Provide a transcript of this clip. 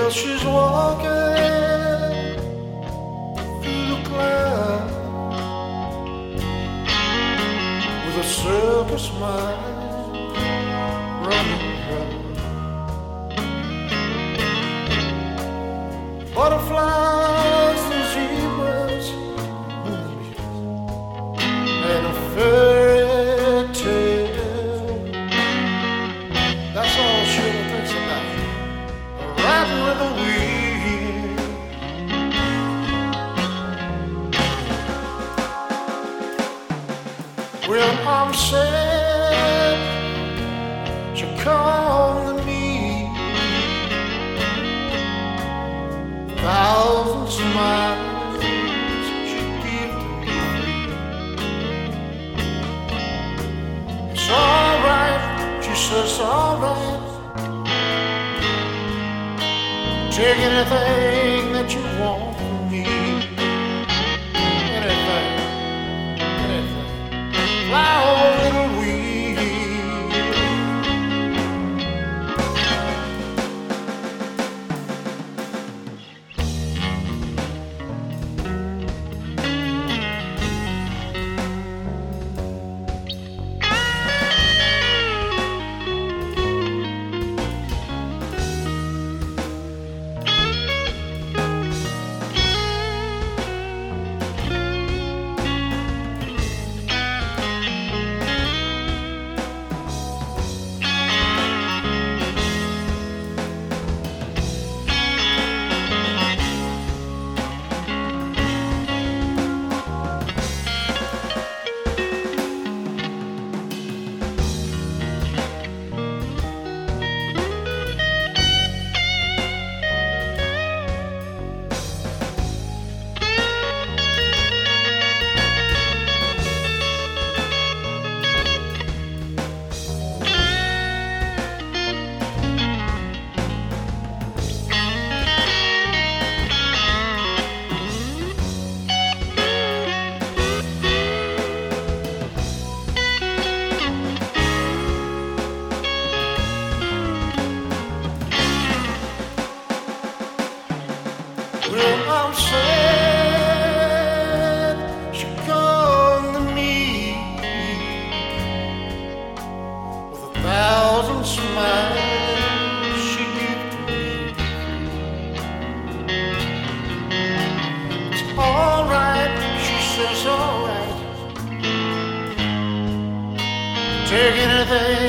she's walking through the clouds with a circus smile running round. Butterflies and zebras, moonbeams, and a fairy tale. That's all she ever thinks about. Riding with the wind. When I'm sad, she comes to me. Thousand smiles she gives to me. It's alright, she says, alright. Take anything that you want from me. Anything, anything. Fly on, little wing. When I'm sad, she comes to me with 1,000 smiles she gives to me. It's alright, she says, alright. Take anything